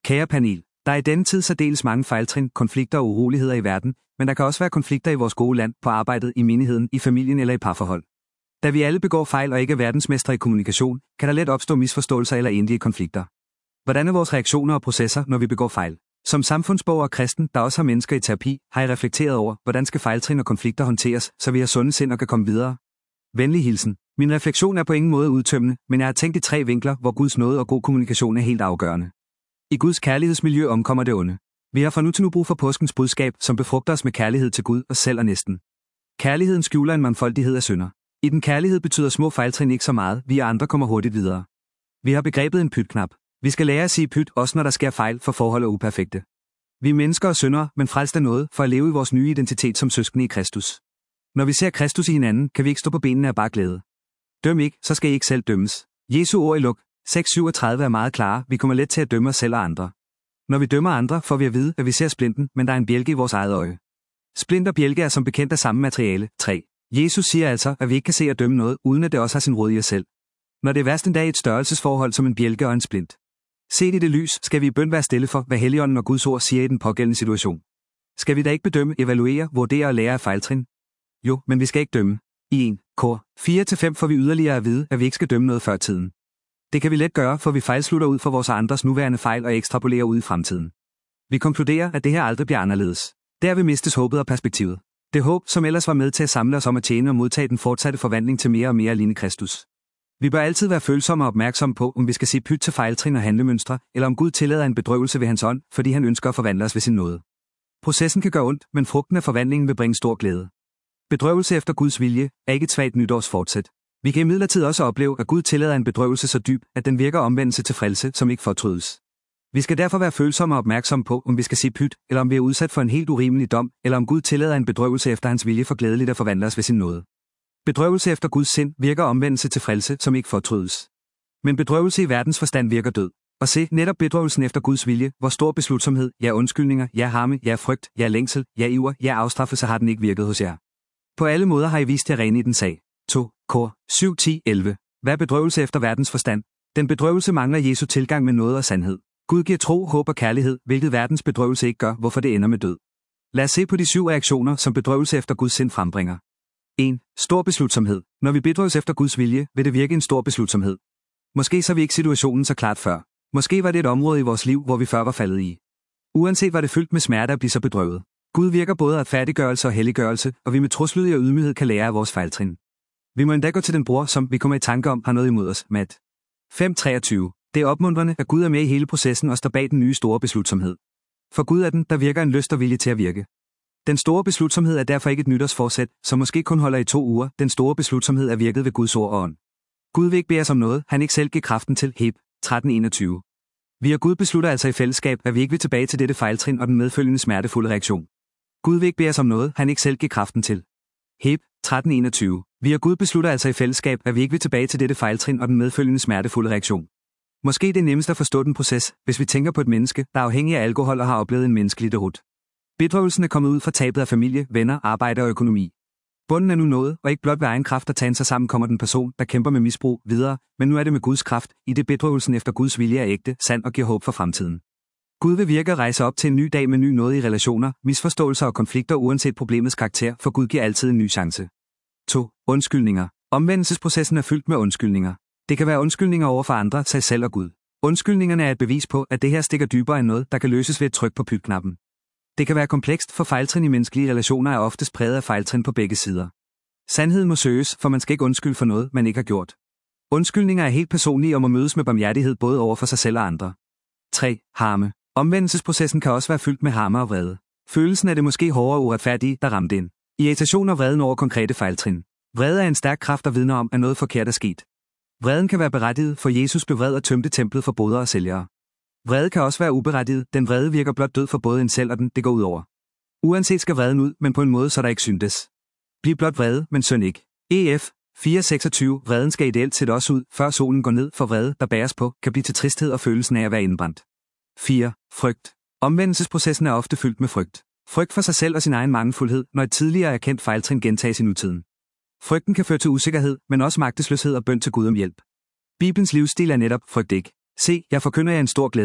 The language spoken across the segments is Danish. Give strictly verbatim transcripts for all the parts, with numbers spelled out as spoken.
Kære panel, der er i denne tid særdeles mange fejltrin, konflikter og uroligheder i verden, men der kan også være konflikter i vores gode land, på arbejdet, i menigheden, i familien eller i parforhold. Da vi alle begår fejl og ikke er verdensmestre i kommunikation, kan der let opstå misforståelser eller endelige konflikter. Hvordan er vores reaktioner og processer, når vi begår fejl? Som samfundsborger og kristen, der også har mennesker i terapi, har jeg reflekteret over, hvordan skal fejltrin og konflikter håndteres, så vi har sunde sind og kan komme videre. Venlig hilsen. Min refleksion er på ingen måde udtømmende, men jeg har tænkt i tre vinkler, hvor Guds nåde og god kommunikation er helt afgørende. I Guds kærlighedsmiljø omkommer det onde. Vi har fra nu til nu brug for påskens budskab, som befrugter os med kærlighed til Gud og selv og næsten. Kærligheden skjuler en mangfoldighed af synder. I den kærlighed betyder små fejltrin ikke så meget, vi og andre kommer hurtigt videre. Vi har begrebet en pytknap. Vi skal lære at sige pyt, også når der sker fejl, for forhold er uperfekte. Vi er mennesker og syndere, men frelst af noget, for at leve i vores nye identitet som søskende i Kristus. Når vi ser Kristus i hinanden, kan vi ikke stå på benene af bare glæde. Døm ikke, så skal I ikke selv dømmes. Jesu ord i Luk seks syvogtredive er meget klare, vi kommer let til at dømme os selv og andre. Når vi dømmer andre, får vi at vide, at vi ser splinten, men der er en bjælke i vores eget øje. Splint og bjælke er som bekendt af samme materiale. tre. Jesus siger altså, at vi ikke kan se og dømme noget, uden at det også har sin rod i os selv. Når det er værst endda et størrelsesforhold som en bjælke og en splint. Set i det lys, skal vi i bøn være stille for, hvad Helligånden og Guds ord siger i den pågældende situation. Skal vi da ikke bedømme, evaluere, vurdere og lære af fejltrin? Jo, men vi skal ikke dømme. I en kor fire til fem får vi yderligere at vide, at vi ikke skal dømme noget før tiden. Det kan vi let gøre, for vi fejlslutter ud for vores andres nuværende fejl og ekstrapolerer ud i fremtiden. Vi konkluderer, at det her aldrig bliver anderledes. Derved mistes håbet og perspektivet. Det håb, som ellers var med til at samle os om at tjene og modtage den fortsatte forvandling til mere og mere at ligne Kristus. Vi bør altid være følsomme og opmærksomme på, om vi skal sige pyt til fejltrin og handlemønstre, eller om Gud tillader en bedrøvelse ved hans ånd, fordi han ønsker at forvandle os ved sin nåde. Processen kan gøre ondt, men frugten af forvandlingen vil bringe stor glæde. Bedrøvelse efter Guds vilje er ikke et svagt nytårsfortsæt. Vi kan imidlertid også opleve, at Gud tillader en bedrøvelse så dyb, at den virker omvendelse til frelse, som ikke fortrydes. Vi skal derfor være følsomme og opmærksomme på, om vi skal sige pyt, eller om vi er udsat for en helt urimelig dom, eller om Gud tillader en bedrøvelse efter hans vilje for glædeligt at forvandle os ved sin nåde. Bedrøvelse efter Guds sind virker omvendelse til frelse, som ikke fortrydes. Men bedrøvelse i verdens forstand virker død. Og se, netop bedrøvelsen efter Guds vilje, hvor stor beslutsomhed, ja undskyldninger, ja harme, ja frygt, ja længsel, ja iver, ja afstraffelse har den ikke virket hos jer. På alle måder har I vist jer rene i den sag. to. Kor syv ti elleve. Hvad er bedrøvelse efter verdens forstand? Den bedrøvelse mangler Jesu tilgang med noget og sandhed. Gud giver tro, håb og kærlighed, hvilket verdens bedrøvelse ikke gør, hvorfor det ender med død. Lad os se på de syv reaktioner, som bedrøvelse efter Guds sind frembringer. en. Stor beslutsomhed. Når vi bedrøves efter Guds vilje, vil det virke en stor beslutsomhed. Måske så vi ikke situationen så klart før. Måske var det et område i vores liv, hvor vi før var faldet i. Uanset var det fyldt med smerte at blive så bedrøvet. Gud virker både af færdiggørelse og helliggørelse, og vi med troslydighed og ydmyghed kan lære af vores fejltrin. Vi må endda gå til den bror, som vi kommer i tanke om, har noget imod os. Mat. fem treogtyve. Det er opmuntrende, at Gud er med i hele processen og står bag den nye store beslutsomhed. For Gud er den, der virker en lyst og vilje til at virke. Den store beslutsomhed er derfor ikke et nytårsforsæt, som måske kun holder i to uger. Den store beslutsomhed er virket ved Guds ord og ånd. Gud vil ikke bede os om noget, han ikke selv giver kraften til. Heb tretten enogtyve. Vi og Gud beslutter altså i fællesskab, at vi ikke vil tilbage til dette fejltrin og den medfølgende smertefulde reaktion. Gud vil ikke bede os om noget, han ikke selv giver kraften til. Heb tretten enogtyve. Vi og Gud beslutter altså i fællesskab, at vi ikke vil tilbage til dette fejltrin og den medfølgende smertefulde reaktion. Måske det er nemmest at forstå den proces, hvis vi tænker på et menneske, der er afhængig af alkohol og har oplevet en menneskelig derut. Bedrøvelsen er kommet ud fra tabet af familie, venner, arbejde og økonomi. Bunden er nu nået, og ikke blot ved egen kraft at tage sig sammen kommer den person, der kæmper med misbrug, videre, men nu er det med Guds kraft, i det bedrøvelsen efter Guds vilje er ægte, sand og giver håb for fremtiden. Gud vil virke og rejse op til en ny dag med ny nåde i relationer, misforståelser og konflikter uanset problemets karakter, for Gud giver altid en ny chance. to. Undskyldninger. Omvendelsesprocessen er fyldt med undskyldninger. Det kan være undskyldninger over for andre, sig selv og Gud. Undskyldningerne er et bevis på, at det her stikker dybere end noget, der kan løses ved et tryk på pytknappen. Det kan være komplekst, for fejltrin i menneskelige relationer er oftest præget af fejltrin på begge sider. Sandheden må søges, for man skal ikke undskylde for noget, man ikke har gjort. Undskyldninger er helt personlige og må mødes med barmhjertighed både over for sig selv og andre. tre. Harme. Omvendelsesprocessen kan også være fyldt med harme og vrede. Følelsen af det måske hårde og uretfærdige, der ramte ind. Irritation og vreden over konkrete fejltrin. Vrede er en stærk kraft, der vidner om, at noget forkert er sket. Vreden kan være berettiget, for Jesus blev vred og tømte templet for bodere og sælgere. Vrede kan også være uberettiget, den vrede virker blot død for både en selv og den, det går ud over. Uanset skal vreden ud, men på en måde, så der ikke syntes. Bliv blot vrede, men synd ikke. E F fire seksogtyve. Vreden skal ideelt set også ud, før solen går ned, for vrede, der bæres på, kan blive til tristhed og følelsen af at være indbrændt. fire. Frygt. Omvendelsesprocessen er ofte fyldt med frygt. Frygt for sig selv og sin egen mangelfuldhed, når et tidligere erkendt fejltrin gentages i nutiden. Frygten kan føre til usikkerhed, men også magtesløshed og bøn til Gud om hjælp. Bibelens livsstil er netop, frygt ikke. Se, jeg forkynder jer en stor glæde.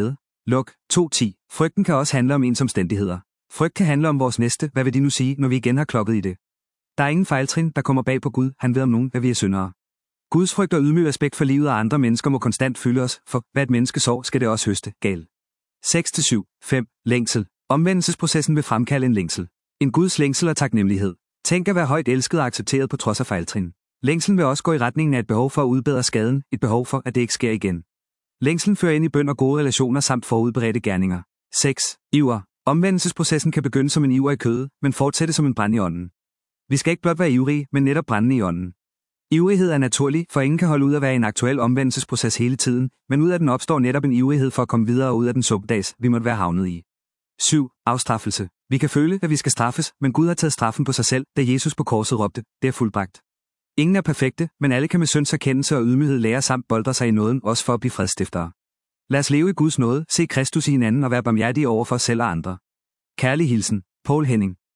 Luk to ti. Frygten kan også handle om ens omstændigheder. Frygt kan handle om vores næste, hvad vil de nu sige, når vi igen har klokket i det. Der er ingen fejltrin, der kommer bag på Gud, han ved om nogen, at vi er syndere. Guds frygt og ydmyg respekt for livet og andre mennesker må konstant fylde os, for hvad et menneske sår, skal det også høste. Gal. seks til syv. fem. Længsel. Omvendelsesprocessen vil fremkalde en længsel. En Guds længsel og taknemmelighed. Tænk at være højt elsket og accepteret på trods af fejltrin. Længslen vil også gå i retningen af et behov for at udbedre skaden, et behov for, at det ikke sker igen. Længslen fører ind i bøn og gode relationer samt forudberedte gerninger. seks. Iver. Omvendelsesprocessen kan begynde som en iver i kødet, men fortsætte som en brand i ånden. Vi skal ikke blot være ivrige, men netop brændende i ånden. Ivrighed er naturlig, for ingen kan holde ud at være i en aktuel omvendelsesproces hele tiden, men ud af den opstår netop en ivrighed for at komme videre ud af den suppedags, vi måtte være havnet i. syv. Afstraffelse. Vi kan føle, at vi skal straffes, men Gud har taget straffen på sig selv, da Jesus på korset råbte, det er fuldbragt. Ingen er perfekte, men alle kan med synds erkendelse og ydmyghed lære samt boldre sig i nåden, også for at blive fredstiftere. Lad os leve i Guds nåde, se Kristus i hinanden og være barmhjertige over for os selv og andre. Kærlig hilsen, Paul Henning.